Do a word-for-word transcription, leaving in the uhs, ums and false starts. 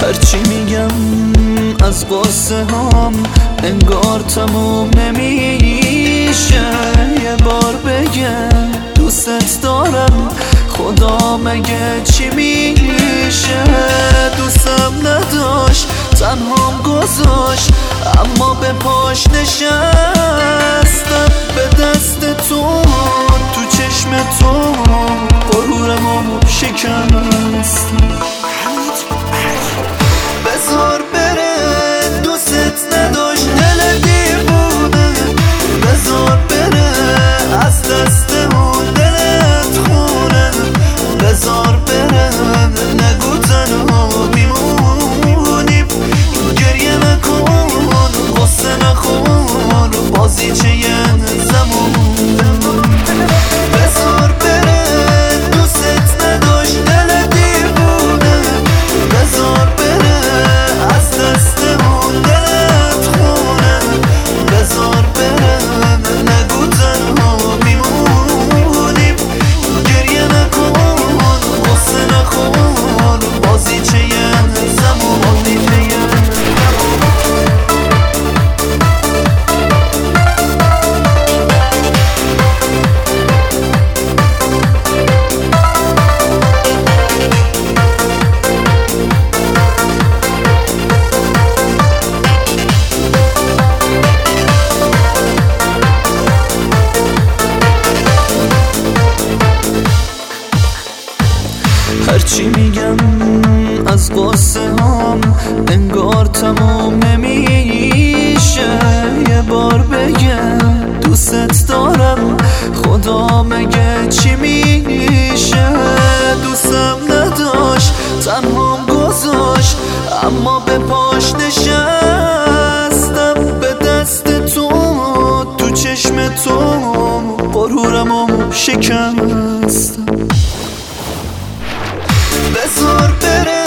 هرچی میگم از قصه هم انگار تموم نمیشه. یه بار بگم دوست دارم، خدا مگه چی میشه؟ دوستم نداشت تنهام گذاشت، اما به پاش نشستم. به دست تو تو چشم تو غرورمو شکستم. بذار بره دوست نداشت دل دیوونه، بذار بره از دستمون دلت خونه، بذار بره نگو تنها میمونیم. گریه نکن غصه نخور بازیچه زمون. بذار بره دوست نداشت دل دیوونه، بذار بره از دستمون دلت خونه، بذار بره نگو تنها میمونیم. گریه نکن غصه نخور بازیچه زمون. هرچی میگم از قصه هم انگار تموم نمیشه. یه بار بگم دوست دارم، خدا مگه چی میشه؟ دوستم نداشت تنهام گذاشت، اما به پاش نشستم. به دست تو تو چشم تو غرورمو شکستم. بذار بره